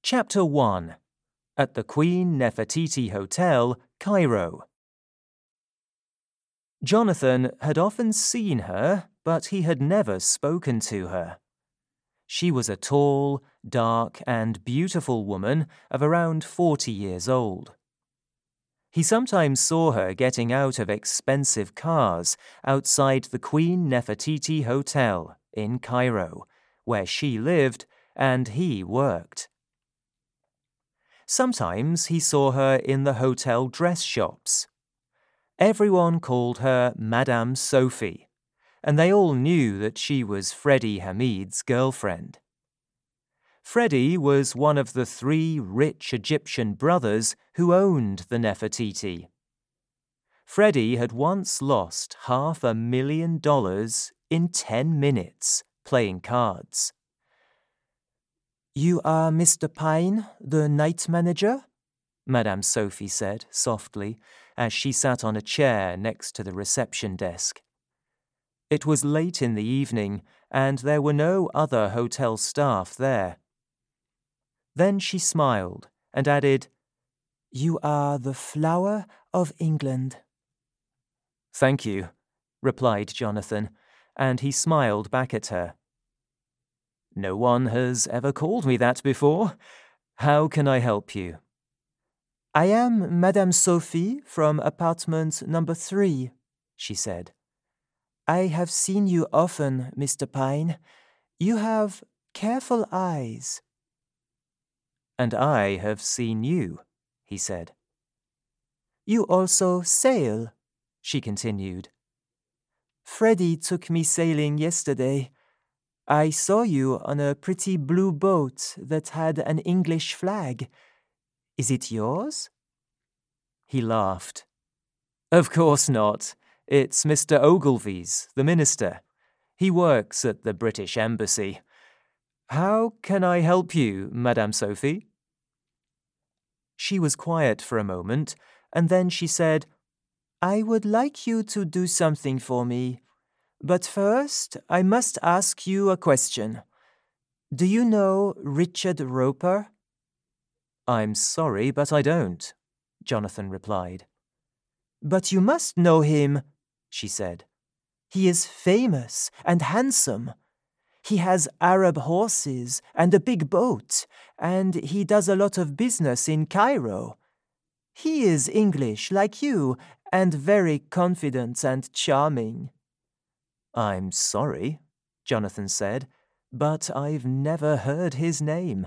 Chapter 1. At the Queen Nefertiti Hotel, Cairo. Jonathan had often seen her, but he had never spoken to her. She was a tall, dark, and beautiful woman of around 40 years old. He sometimes saw her getting out of expensive cars outside the Queen Nefertiti Hotel in Cairo, where she lived and he worked. Sometimes he saw her in the hotel dress shops. Everyone called her Madame Sophie, and they all knew that she was Freddie Hamid's girlfriend. Freddie was one of the 3 rich Egyptian brothers who owned the Nefertiti. Freddie had once lost $500,000 in 10 minutes playing cards. "You are Mr. Pine, the night manager?" Madame Sophie said softly as she sat on a chair next to the reception desk. It was late in the evening, and there were no other hotel staff there. Then she smiled and added, "You are the flower of England." "Thank you," replied Jonathan, and he smiled back at her. "No one has ever called me that before. How can I help you?" "I am Madame Sophie from apartment number 3, she said. "I have seen you often, Mr. Pine. You have careful eyes." "And I have seen you," he said. "You also sail," she continued. "Freddie took me sailing yesterday. I saw you on a pretty blue boat that had an English flag. Is it yours?" He laughed. "Of course not. It's Mr. Ogilvy's, the minister. He works at the British Embassy. How can I help you, Madame Sophie?" She was quiet for a moment, and then she said, "I would like you to do something for me. But first, I must ask you a question. Do you know Richard Roper?" "I'm sorry, but I don't," Jonathan replied. "But you must know him," she said. "He is famous and handsome. He has Arab horses and a big boat, and he does a lot of business in Cairo. He is English, like you, and very confident and charming." "I'm sorry," Jonathan said, "but I've never heard his name."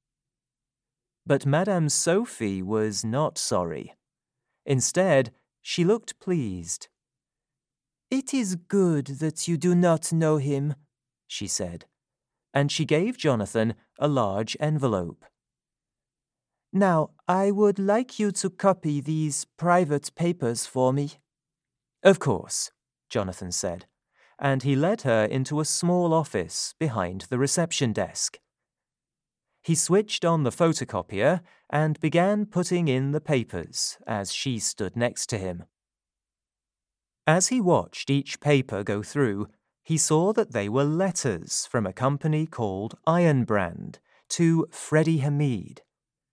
But Madame Sophie was not sorry. Instead, she looked pleased. "It is good that you do not know him," she said, and she gave Jonathan a large envelope. "Now, I would like you to copy these private papers for me." "Of course," Jonathan said, and he led her into a small office behind the reception desk. He switched on the photocopier and began putting in the papers as she stood next to him. As he watched each paper go through, he saw that they were letters from a company called Iron Brand to Freddie Hamid.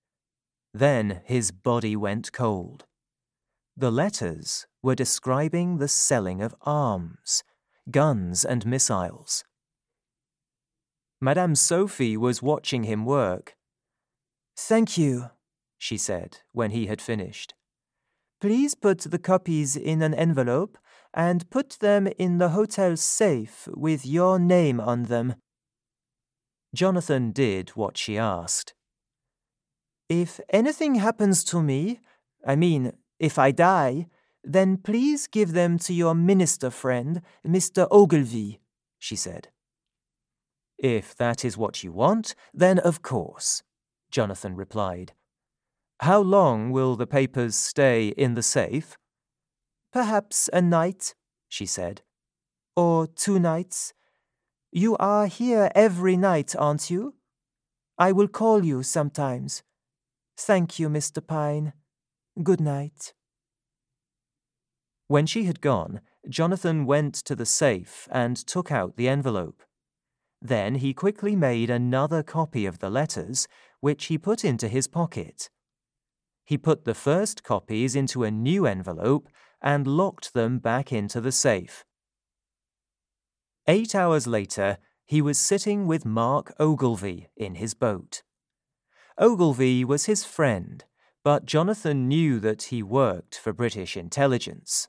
Then his body went cold. The letters were describing the selling of arms, guns and missiles. Madame Sophie was watching him work. "Thank you," she said when he had finished. "Please put the copies in an envelope and put them in the hotel safe with your name on them." Jonathan did what she asked. "If anything happens to me, if I die, then please give them to your minister friend, Mr. Ogilvy," she said. "If that is what you want, then of course," Jonathan replied. "How long will the papers stay in the safe?" "Perhaps a night," she said. "Or 2 nights. You are here every night, aren't you? I will call you sometimes. Thank you, Mr. Pine. Good night." When she had gone, Jonathan went to the safe and took out the envelope. Then he quickly made another copy of the letters, which he put into his pocket. He put the first copies into a new envelope and locked them back into the safe. 8 hours later, he was sitting with Mark Ogilvy in his boat. Ogilvy was his friend, but Jonathan knew that he worked for British intelligence.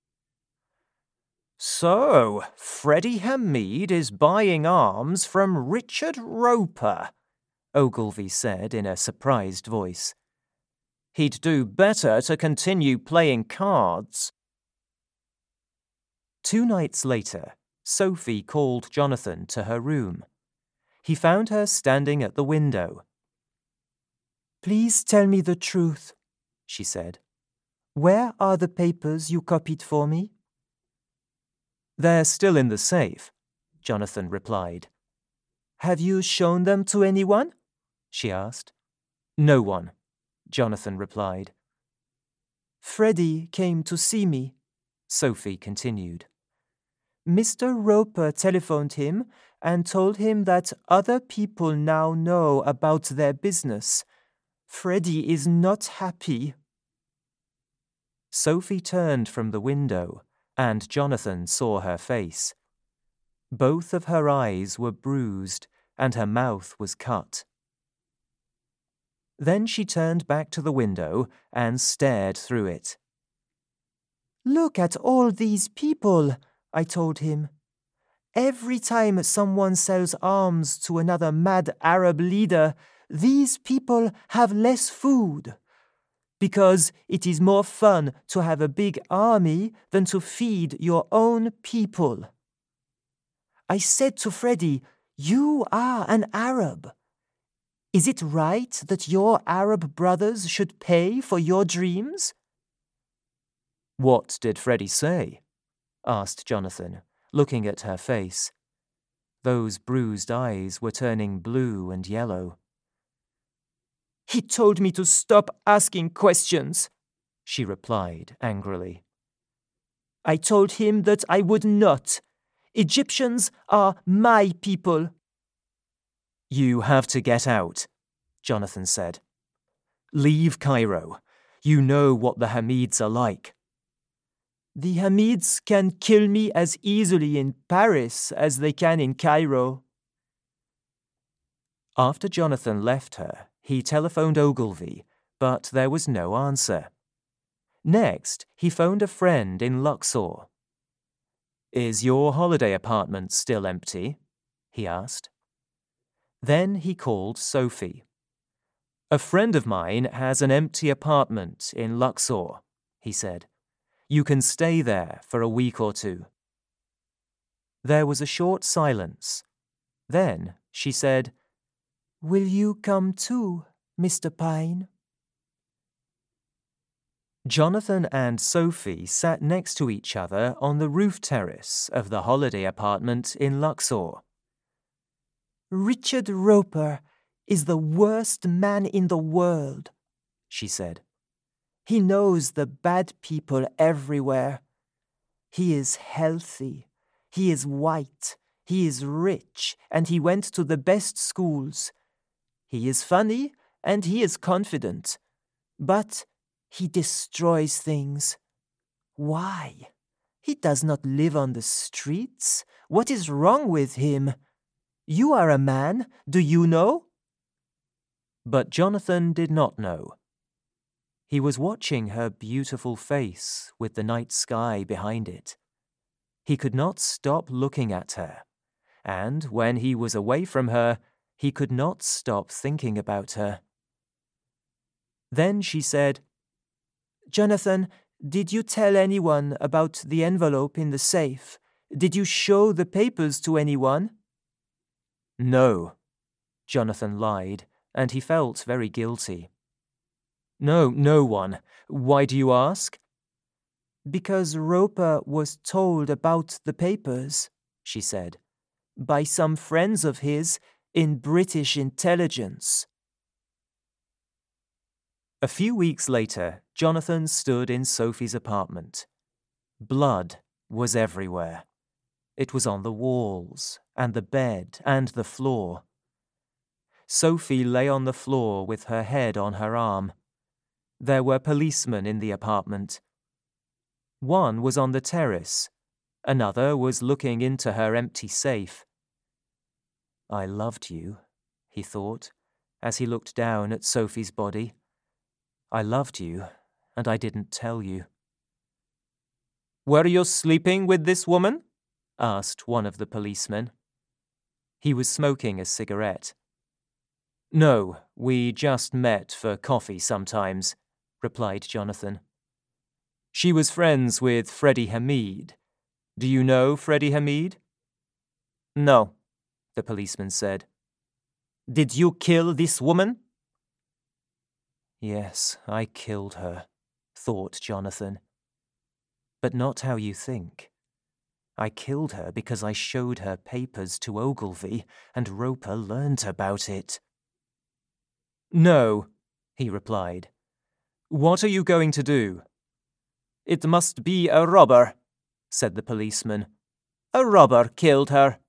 "So, Freddie Hamid is buying arms from Richard Roper," Ogilvy said in a surprised voice. "He'd do better to continue playing cards." 2 nights later, Sophie called Jonathan to her room. He found her standing at the window. "Please tell me the truth," she said. "Where are the papers you copied for me?" "They're still in the safe," Jonathan replied. "Have you shown them to anyone?" she asked. "No one," Jonathan replied. "Freddie came to see me," Sophie continued. "Mr. Roper telephoned him and told him that other people now know about their business. Freddie is not happy." Sophie turned from the window, and Jonathan saw her face. Both of her eyes were bruised, and her mouth was cut. Then she turned back to the window and stared through it. "Look at all these people," I told him. "Every time someone sells arms to another mad Arab leader, these people have less food. Because it is more fun to have a big army than to feed your own people." I said to Freddie, "You are an Arab. Is it right that your Arab brothers should pay for your dreams?" "What did Freddie say?" asked Jonathan, looking at her face. Those bruised eyes were turning blue and yellow. "He told me to stop asking questions," she replied angrily. "I told him that I would not. Egyptians are my people." "You have to get out," Jonathan said. "Leave Cairo. You know what the Hamids are like." "The Hamids can kill me as easily in Paris as they can in Cairo." After Jonathan left her, he telephoned Ogilvy, but there was no answer. Next, he phoned a friend in Luxor. "Is your holiday apartment still empty?" he asked. Then he called Sophie. "A friend of mine has an empty apartment in Luxor," he said. "You can stay there for a week or 2. There was a short silence. Then she said, "Will you come too, Mr. Pine?" Jonathan and Sophie sat next to each other on the roof terrace of the holiday apartment in Luxor. "Richard Roper is the worst man in the world," she said. "He knows the bad people everywhere. He is healthy, he is white, he is rich, and he went to the best schools. He is funny and he is confident, but he destroys things. Why? He does not live on the streets. What is wrong with him? You are a man, do you know?" But Jonathan did not know. He was watching her beautiful face with the night sky behind it. He could not stop looking at her, and when he was away from her, he could not stop thinking about her. Then she said, "Jonathan, did you tell anyone about the envelope in the safe? Did you show the papers to anyone?" "No," Jonathan lied, and he felt very guilty. No one. Why do you ask?" "Because Roper was told about the papers," she said, "by some friends of his in British intelligence." A few weeks later, Jonathan stood in Sophie's apartment. Blood was everywhere. It was on the walls, and the bed, and the floor. Sophie lay on the floor with her head on her arm. There were policemen in the apartment. One was on the terrace. Another was looking into her empty safe. I loved you, he thought, as he looked down at Sophie's body. I loved you, and I didn't tell you. Were you sleeping with this woman? Asked one of the policemen. He was smoking a cigarette. No, we just met for coffee sometimes, replied Jonathan. She was friends with Freddie Hamid. Do you know Freddie Hamid? No, the policeman said. Did you kill this woman? Yes, I killed her, thought Jonathan. But not how you think. I killed her because I showed her papers to Ogilvy, and Roper learnt about it. No, he replied. What are you going to do? It must be a robber, said the policeman. A robber killed her.